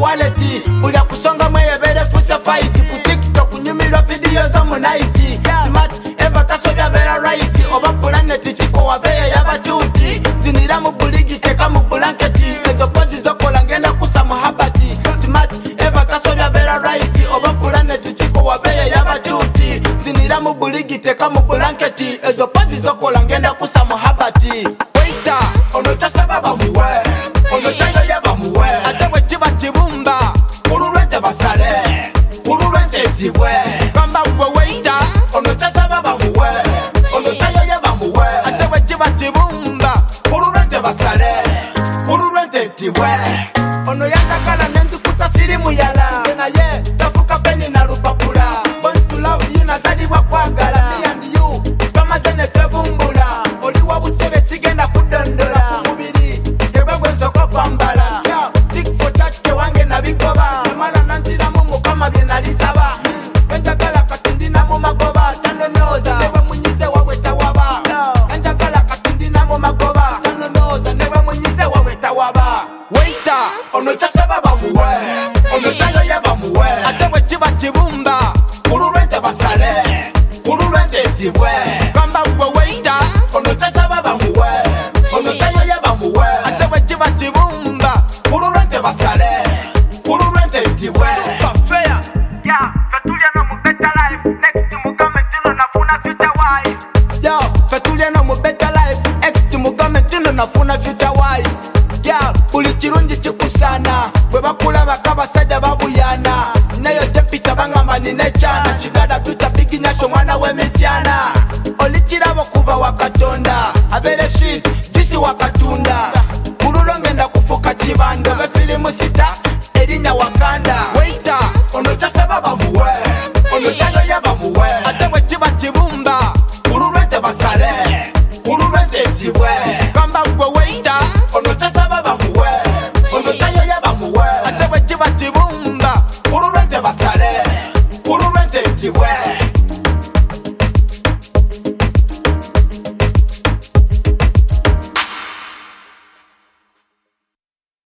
waleti ulya kusonga mweyebere fusa fight ku TikTok nyumirwa video zo mu night smart eva tasobya vera right oba planet chiko wabeye yabachuti zinira mu buligi teka mu blanketi ezo pozi zokola ngenda kusa muhabati smart eva tasobya vera right oba planet chiko wabeye yabachuti zinira mu buligi teka mu blanketi ezo pozi zokola ngenda kusa muhabati waita ono chasaba bamuwe ono chayo yabamuwe atewe chiba chibumba kulurwente basale kulurwente tiwe kamba uwe waita ono chasaba bamuwe ono chayo yabamuwe atewe chiba chibumba kulurwente basale kulurwente tiwe ono yakakala nenzi kutasiri muyala tena ye tafuka peni na rupapula born to love you nazadi wa kwagala me and you kama zene tevumbula oli wa busere sigenda kudondola kumubiri yewe gwenzo kwa kwambala tik for touch ke wange na bikoba mala nanzira mumu kama byenalisaba enjagala katindi na mu magoba tano noza newe munyize wawe tawaba enjagala katindi na mu magoba tano noza newe munyize wawe tawaba waita ono chasaba bamuwe ono chayo yabamuwe atewe chiba chibumba kulurwente basale kulurwente tiwe kamba uwe waita ono chasaba bamuwe ono chayo yabamuwe atewe chiba chibumba kulurwente basale kulurwente tiwe super fair fetulia no mu better life next mugame tino nafuna future wife yo fetulia no mu better life next mugame tino nafuna future wife ya uli kirungi chikusana bwe bakula bakabasajja babuyana nayo tepita bangamba nine chana shigada pita biginyasho mwana w'emityana